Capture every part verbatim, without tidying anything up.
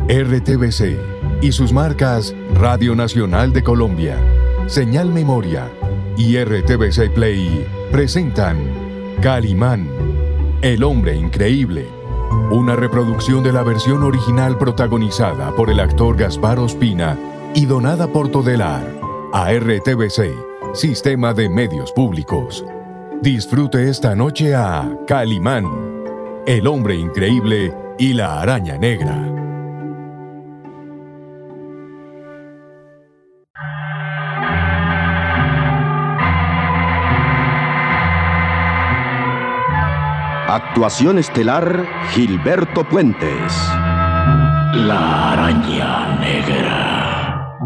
R T V C y sus marcas Radio Nacional de Colombia, Señal Memoria y R T V C Play presentan Calimán, el hombre increíble, una reproducción de la versión original protagonizada por el actor Gaspar Ospina y donada por Todelar a R T V C, Sistema de Medios Públicos. Disfrute esta noche a Calimán, el hombre increíble y la araña negra. Actuación estelar, Gilberto Puentes. La araña negra.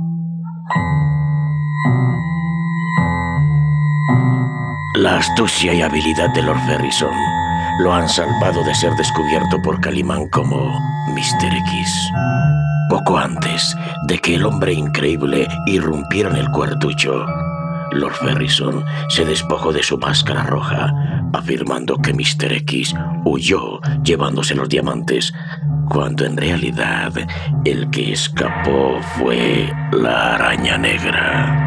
La astucia y habilidad de Lord Ferrison lo han salvado de ser descubierto por Calimán como mister X. Poco antes de que el hombre increíble irrumpiera en el cuartucho, Lord Ferrison se despojó de su máscara roja, afirmando que mister X huyó llevándose los diamantes, cuando en realidad el que escapó fue la araña negra.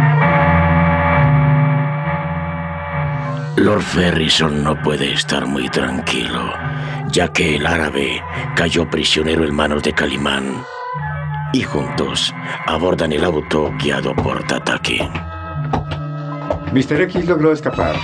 Lord Ferrison no puede estar muy tranquilo, ya que el árabe cayó prisionero en manos de Calimán, y juntos abordan el auto guiado por Tataki. mister X logró escapar,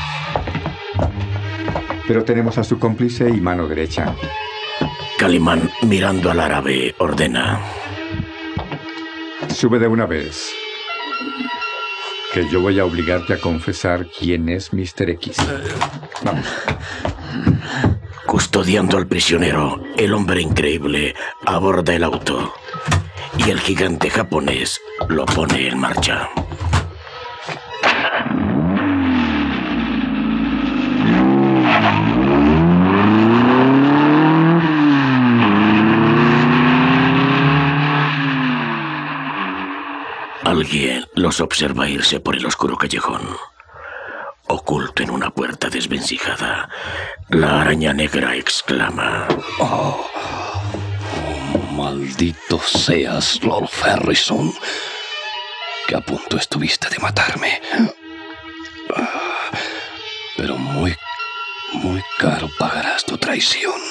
pero tenemos a su cómplice y mano derecha. Calimán, mirando al árabe, ordena: sube de una vez, que yo voy a obligarte a confesar quién es mister X. Vamos. Custodiando al prisionero, el hombre increíble aborda el auto y el gigante japonés lo pone en marcha. Alguien los observa irse por el oscuro callejón. Oculto en una puerta desvencijada, la araña negra exclama: Oh, oh, maldito seas, Lord Ferrison, que a punto estuviste de matarme. Pero muy, muy caro pagarás tu traición.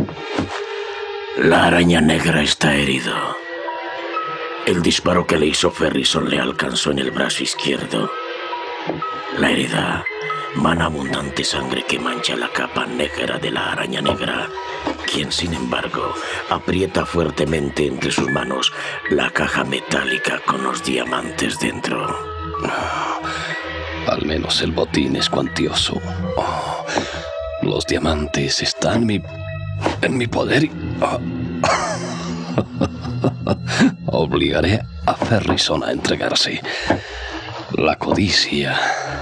La araña negra está herido. El disparo que le hizo Ferrison le alcanzó en el brazo izquierdo. La herida mana abundante sangre que mancha la capa negra de la araña negra, quien sin embargo aprieta fuertemente entre sus manos la caja metálica con los diamantes dentro. Oh, al menos el botín es cuantioso. Oh, los diamantes están en mi, en mi poder y... Oh. Obligaré a Ferrison a entregarse. La codicia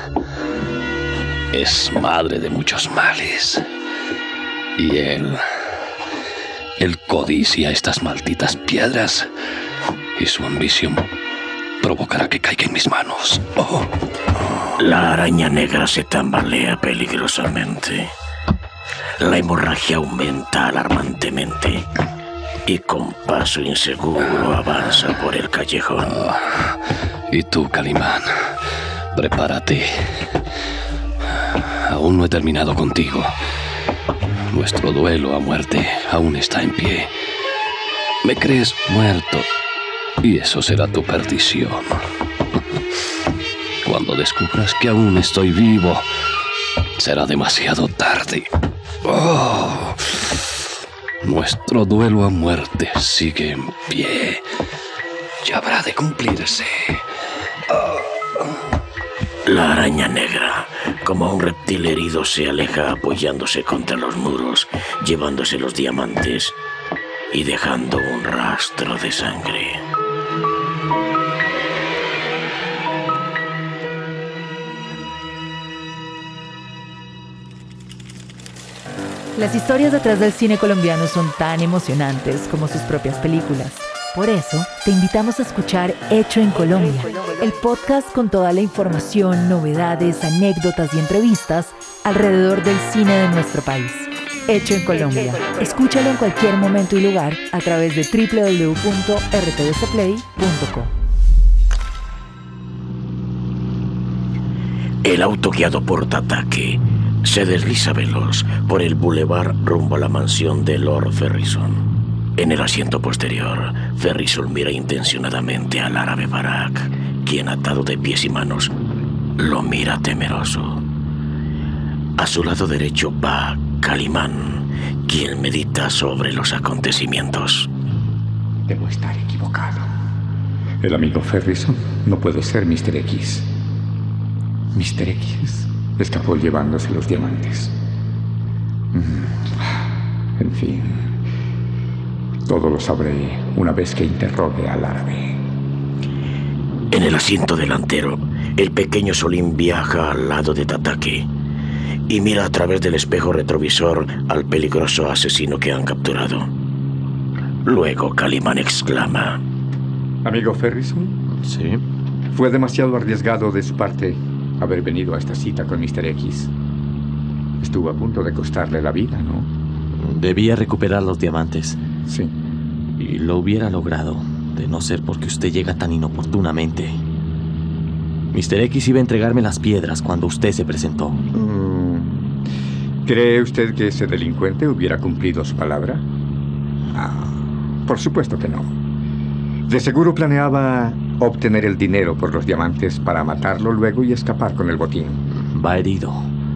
es madre de muchos males. Y él... Él codicia estas malditas piedras. Y su ambición provocará que caiga en mis manos. Oh. La araña negra se tambalea peligrosamente. La hemorragia aumenta alarmantemente. Y con paso inseguro avanza por el callejón. Oh, y tú, Calimán, prepárate. Aún no he terminado contigo. Nuestro duelo a muerte aún está en pie. Me crees muerto, y eso será tu perdición. Cuando descubras que aún estoy vivo, será demasiado tarde. Oh. Nuestro duelo a muerte sigue en pie. Ya habrá de cumplirse. Oh. La araña negra, como un reptil herido, se aleja apoyándose contra los muros, llevándose los diamantes y dejando un rastro de sangre. Las historias detrás del cine colombiano son tan emocionantes como sus propias películas. Por eso, te invitamos a escuchar Hecho en Colombia, el podcast con toda la información, novedades, anécdotas y entrevistas alrededor del cine de nuestro país. Hecho en Colombia. Escúchalo en cualquier momento y lugar a través de doble u doble u doble u punto r t v c play punto com. El auto guiado por Tatake se desliza veloz por el bulevar rumbo a la mansión de Lord Ferrison. En el asiento posterior, Ferrison mira intencionadamente al árabe Farak, quien atado de pies y manos lo mira temeroso. A su lado derecho va Calimán, quien medita sobre los acontecimientos. Debo estar equivocado. El amigo Ferrison no puede ser mister X. mister X escapó llevándose los diamantes. En fin, todo lo sabré una vez que interrogue al árabe. En el asiento delantero, el pequeño Solín viaja al lado de Tatake y mira a través del espejo retrovisor al peligroso asesino que han capturado. Luego Calimán exclama: ¿Amigo Ferrison? Sí. Fue demasiado arriesgado de su parte haber venido a esta cita con mister X. Estuvo a punto de costarle la vida, ¿no? Debía recuperar los diamantes. Sí. Y lo hubiera logrado, de no ser porque usted llega tan inoportunamente. mister X iba a entregarme las piedras cuando usted se presentó. Mm. ¿Cree usted que ese delincuente hubiera cumplido su palabra? Ah, por supuesto que no. De seguro planeaba obtener el dinero por los diamantes para matarlo luego y escapar con el botín. Va herido.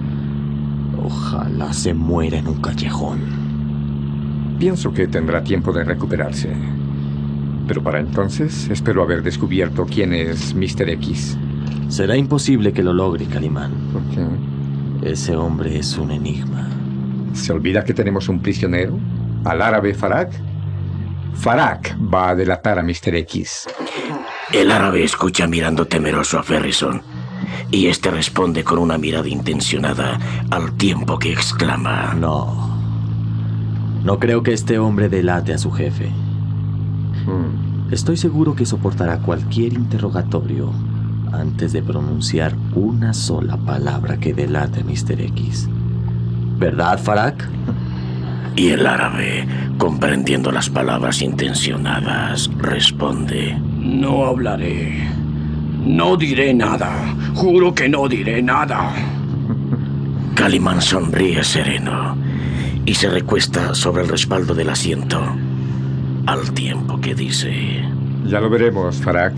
Ojalá se muera en un callejón. Pienso que tendrá tiempo de recuperarse. Pero para entonces espero haber descubierto quién es mister X. Será imposible que lo logre, Calimán. ¿Por qué? Ese hombre es un enigma. ¿Se olvida que tenemos un prisionero? ¿Al árabe Farak? Farak va a delatar a mister X. El árabe escucha mirando temeroso a Ferrison, y este responde con una mirada intencionada al tiempo que exclama: No. No creo que este hombre delate a su jefe. Hmm. Estoy seguro que soportará cualquier interrogatorio antes de pronunciar una sola palabra que delate a mister X. ¿Verdad, Farak? Y el árabe, comprendiendo las palabras intencionadas, responde: No hablaré. No diré nada. Juro que no diré nada. Calimán sonríe sereno y se recuesta sobre el respaldo del asiento, al tiempo que dice: Ya lo veremos, Farak.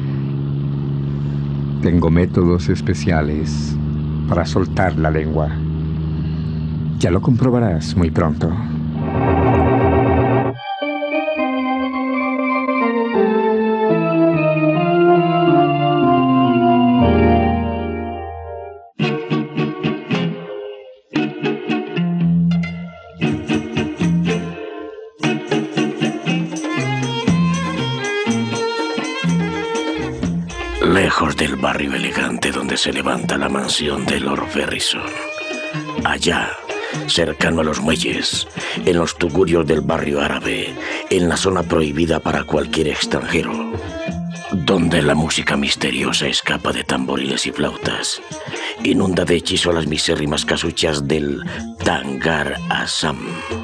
Tengo métodos especiales para soltar la lengua. Ya lo comprobarás muy pronto. Lejos del barrio elegante donde se levanta la mansión de Lord Ferrison, allá, cercano a los muelles, en los tugurios del barrio árabe, en la zona prohibida para cualquier extranjero, donde la música misteriosa escapa de tamboriles y flautas, inunda de hechizo a las misérrimas casuchas del Tangar Assam.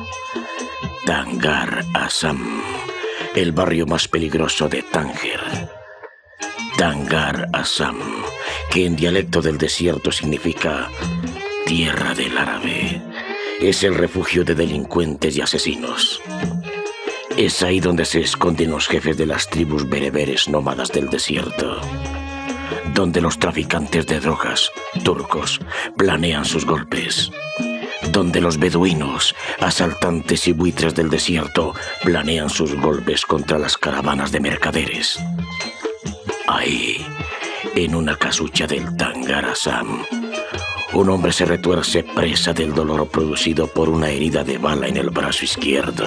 Tangar Assam, el barrio más peligroso de Tánger. Tangar Assam, que en dialecto del desierto significa tierra del árabe, es el refugio de delincuentes y asesinos. Es ahí donde se esconden los jefes de las tribus bereberes nómadas del desierto, donde los traficantes de drogas, turcos, planean sus golpes, donde los beduinos, asaltantes y buitres del desierto, planean sus golpes contra las caravanas de mercaderes. Ahí, en una casucha del Tangar Assam, un hombre se retuerce presa del dolor producido por una herida de bala en el brazo izquierdo.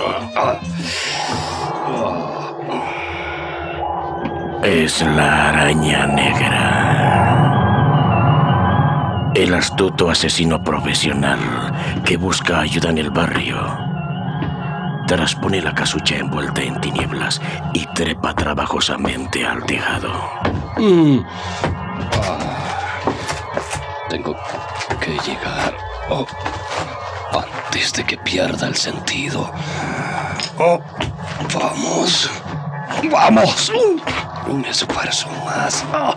Es la araña negra. El astuto asesino profesional que busca ayuda en el barrio. Traspone la casucha envuelta en tinieblas y trepa trabajosamente al tejado. Mm. Ah, tengo que llegar oh, antes antes de que pierda el sentido. Oh, vamos. ¡Vamos! Un esfuerzo más. Oh.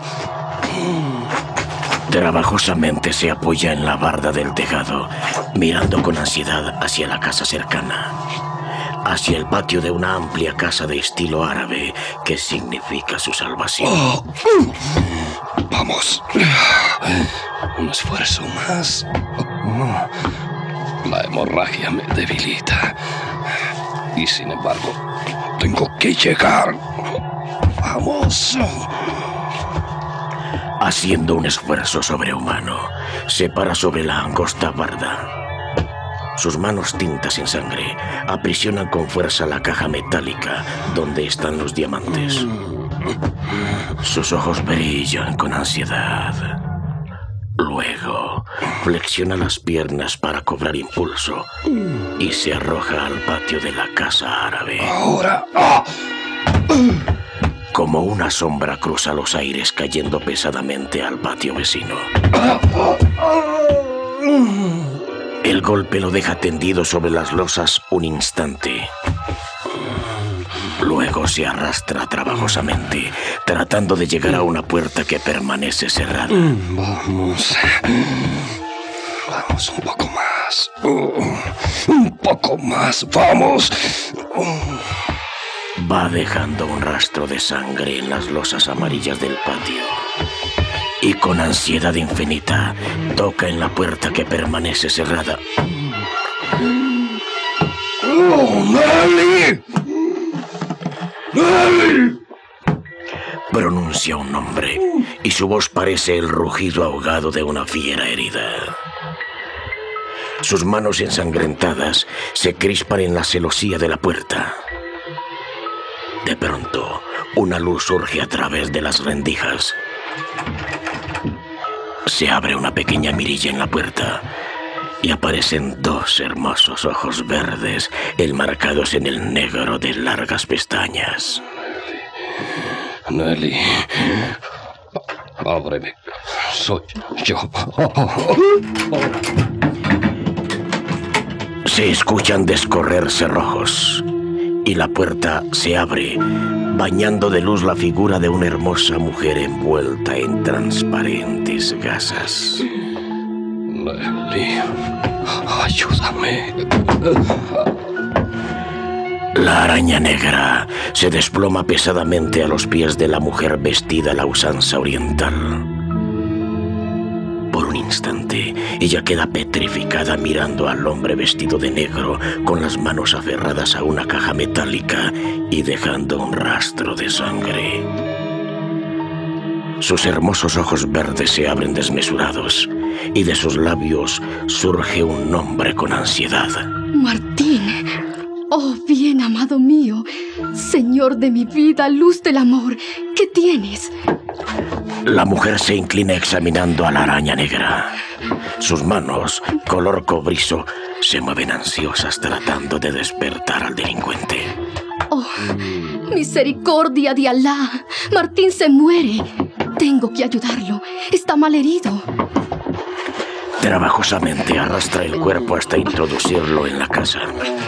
Trabajosamente se apoya en la barda del tejado, mirando con ansiedad hacia la casa cercana, hacia el patio de una amplia casa de estilo árabe que significa su salvación. Oh. Vamos. Un esfuerzo más. La hemorragia me debilita. Y sin embargo, tengo que llegar. Vamos. Haciendo un esfuerzo sobrehumano, se para sobre la angosta barda. Sus manos tintas en sangre aprisionan con fuerza la caja metálica donde están los diamantes. Sus ojos brillan con ansiedad. Luego, flexiona las piernas para cobrar impulso y se arroja al patio de la casa árabe. Ahora. ¡Ah! Como una sombra cruza los aires cayendo pesadamente al patio vecino. El golpe lo deja tendido sobre las losas un instante. Luego se arrastra trabajosamente, tratando de llegar a una puerta que permanece cerrada. Vamos. Vamos un poco más. Un poco más. Vamos. Va dejando un rastro de sangre en las losas amarillas del patio. Y con ansiedad infinita, toca en la puerta que permanece cerrada. ¡Oh, Nelly! ¡Nelly! Pronuncia un nombre y su voz parece el rugido ahogado de una fiera herida. Sus manos ensangrentadas se crispan en la celosía de la puerta. De pronto, una luz surge a través de las rendijas. Se abre una pequeña mirilla en la puerta y aparecen dos hermosos ojos verdes enmarcados en el negro de largas pestañas. Nelly, ábreme. Soy yo. Se escuchan descorrer cerrojos y la puerta se abre, bañando de luz la figura de una hermosa mujer envuelta en transparentes gasas. Nelly, ayúdame. La araña negra se desploma pesadamente a los pies de la mujer vestida a la usanza oriental. Por un instante, ella queda petrificada mirando al hombre vestido de negro con las manos aferradas a una caja metálica y dejando un rastro de sangre. Sus hermosos ojos verdes se abren desmesurados y de sus labios surge un nombre con ansiedad. Martín. Oh, bien amado mío, Señor de mi vida, luz del amor, ¿qué tienes? La mujer se inclina examinando a la araña negra. Sus manos, color cobrizo, se mueven ansiosas tratando de despertar al delincuente. Oh, misericordia de Alá. Martín se muere. Tengo que ayudarlo. Está malherido. Trabajosamente arrastra el cuerpo hasta introducirlo en la casa.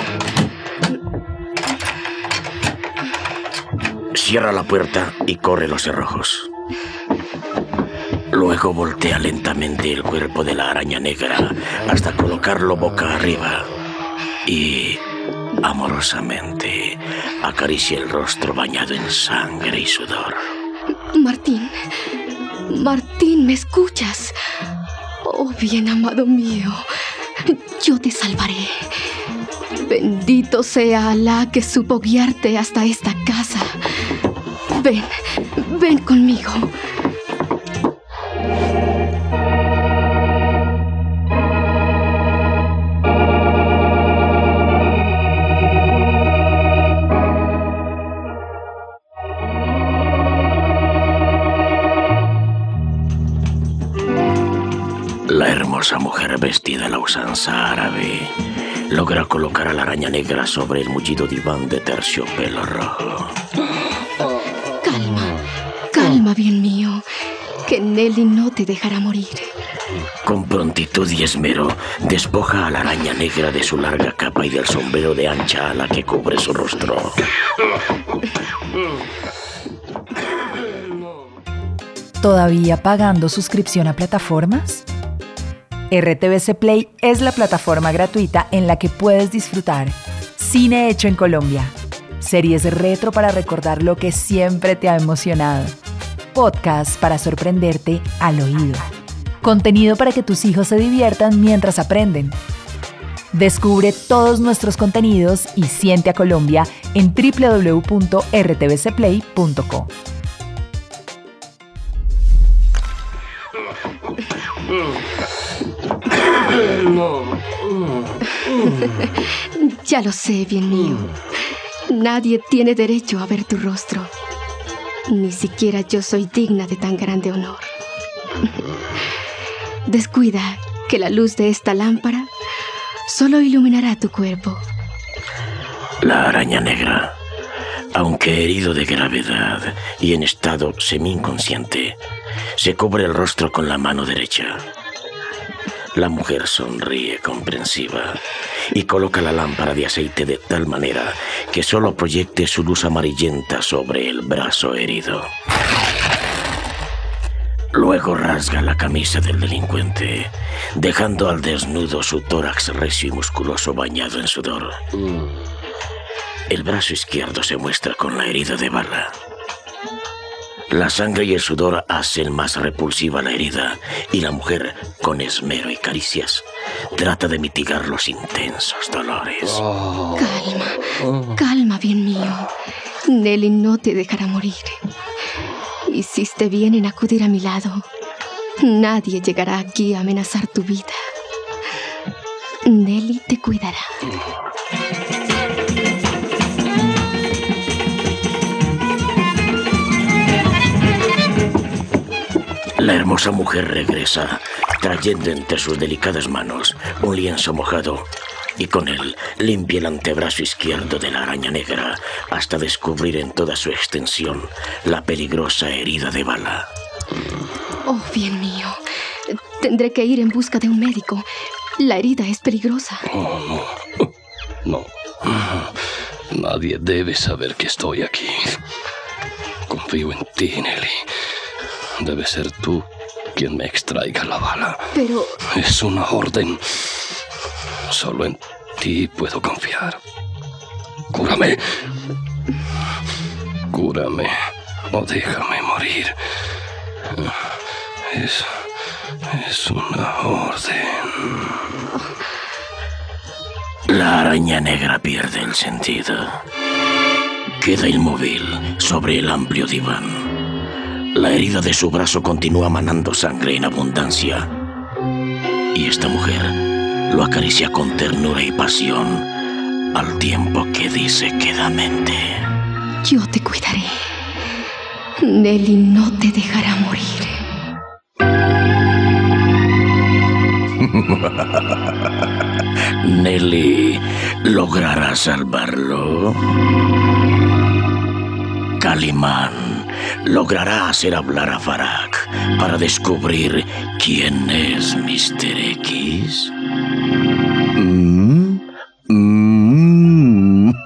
Cierra la puerta y corre los cerrojos. Luego voltea lentamente el cuerpo de la araña negra hasta colocarlo boca arriba y, amorosamente, acaricia el rostro bañado en sangre y sudor. Martín, Martín, ¿me escuchas? Oh, bien amado mío, yo te salvaré. Bendito sea Alá que supo guiarte hasta esta casa. Ven, ven conmigo. La hermosa mujer vestida a la usanza árabe logra colocar a la araña negra sobre el mullido diván de terciopelo rojo. Calma, calma, bien mío, que Nelly no te dejará morir. Con prontitud y esmero, despoja a la araña negra de su larga capa y del sombrero de ancha ala que cubre su rostro. ¿Todavía pagando suscripción a plataformas? R T V C Play es la plataforma gratuita en la que puedes disfrutar cine hecho en Colombia, series retro para recordar lo que siempre te ha emocionado, podcasts para sorprenderte al oído, contenido para que tus hijos se diviertan mientras aprenden. Descubre todos nuestros contenidos y siente a Colombia en doble u doble u doble u punto r t v c play punto co. Ya lo sé, bien mío. Nadie tiene derecho a ver tu rostro. Ni siquiera yo soy digna de tan grande honor. Descuida que la luz de esta lámpara solo iluminará tu cuerpo. La araña negra, aunque herido de gravedad y en estado semi-inconsciente, se cubre el rostro con la mano derecha. La mujer sonríe comprensiva y coloca la lámpara de aceite de tal manera que solo proyecte su luz amarillenta sobre el brazo herido. Luego rasga la camisa del delincuente, dejando al desnudo su tórax recio y musculoso bañado en sudor. El brazo izquierdo se muestra con la herida de bala. La sangre y el sudor hacen más repulsiva la herida y la mujer, con esmero y caricias, trata de mitigar los intensos dolores. Oh. Calma, Oh. calma, bien mío. Nelly no te dejará morir. Hiciste bien en acudir a mi lado. Nadie llegará aquí a amenazar tu vida. Nelly te cuidará. La hermosa mujer regresa, trayendo entre sus delicadas manos un lienzo mojado y con él limpia el antebrazo izquierdo de la araña negra hasta descubrir en toda su extensión la peligrosa herida de bala. Oh, bien mío. Tendré que ir en busca de un médico. La herida es peligrosa. Oh, no. No. Nadie debe saber que estoy aquí. Confío en ti, Nelly. Debe ser tú quien me extraiga la bala. Pero... Es una orden. Solo en ti puedo confiar. Cúrame. Cúrame o déjame morir. Es... es una orden. La araña negra pierde el sentido. Queda inmóvil sobre el amplio diván. La herida de su brazo continúa manando sangre en abundancia. Y esta mujer lo acaricia con ternura y pasión, al tiempo que dice quedamente: yo te cuidaré. Nelly no te dejará morir. ¿Nelly logrará salvarlo? Calimán logrará hacer hablar a Farak para descubrir quién es mister X. ¿Mm? ¿Mm?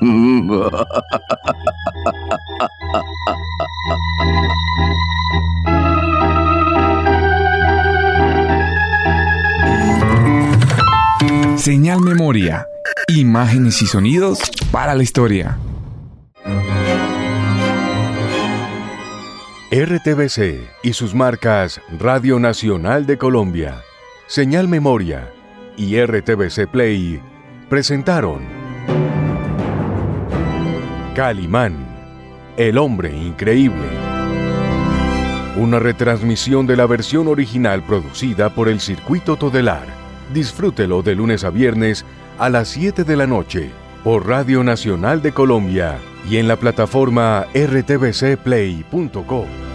Señal Memoria. Imágenes y sonidos para la historia. R T V C y sus marcas Radio Nacional de Colombia, Señal Memoria y R T V C Play presentaron Calimán, el hombre increíble. Una retransmisión de la versión original producida por el Circuito Todelar. Disfrútelo de lunes a viernes a las siete de la noche por Radio Nacional de Colombia y en la plataforma r t v c play punto co.